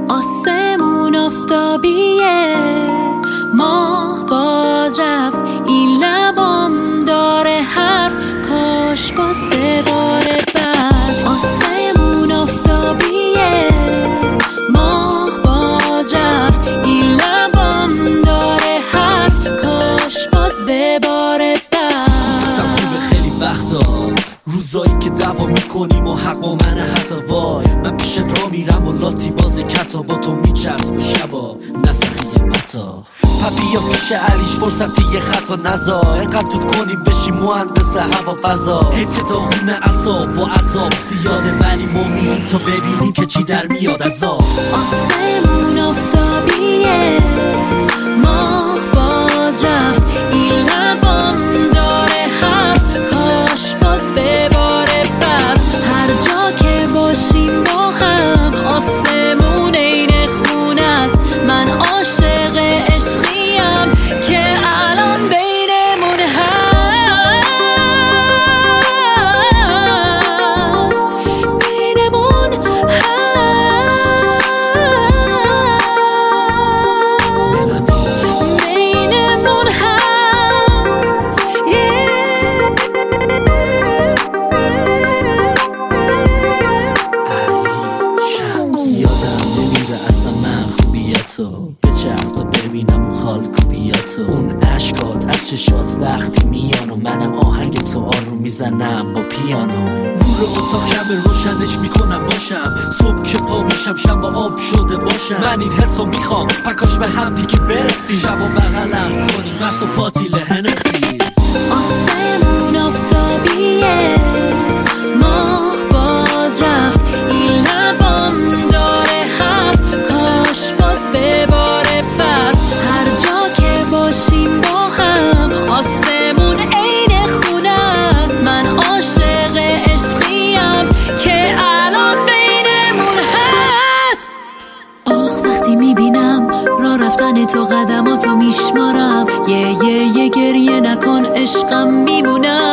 آسمون آفتابیه، ماه باز رفت، این لبام داره حرف، کاش باز بباره برف. آسمون آفتابیه، ماه باز رفت، این لبام داره حرف، کاش باز بباره برف. خیلی وقتا روزایی که دعوا میکنیم و حق با منه، حتی وای من پیشت را میرم و لاتی باز کتا با تو میچرس شبا نسخی متا پپیا پیش علیش فرصتی یه خطا نزا، اینقدر توت کنیم بشیم مهندس هوا فضا. حیف که داغون اعصاب با عذاب زیاده، ولی ما میریم تا ببینیم که چی در میاد از آب. آسمون آفتابیه، ماه باز رفت، این لبام داره حرف، کاش باز بباره برف. هر جا که باشیم با هم، آسمون عین خونه است، من عاشق عشقیم که الان بینمون هست، بینمون بچرخ تا ببینم اون خالکوبیاتو، اون عشقات از چشات وقتی میان و منم آهنگ تو آروم میزنم با پیانو. نور اتاق کم روشنش میکنم باشم، صبح که پا میشم شم با آب شده باشم. من این حسو میخوام پکاش به هم دیگه برسی، شب و بغلم کنیم مست و پاتیل هنسی. آسمون آفتابیه، ماه باز رفت، این لبام داره حرف، کاش باز بباره برف. هر جا که باشیم با هم، آسمون عین خونه است، من عاشق عشقیم که الان بینمون هست. آخ وقتی میبینم راه رفتن تو، قدماتو میشمارم، یه گریه نکن عشقم میمونم.